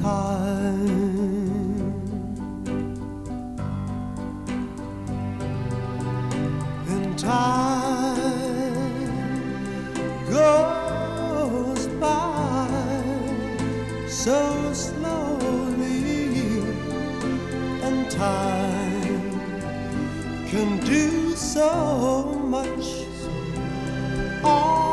time. And time goes by so slowly, and time can do so much. All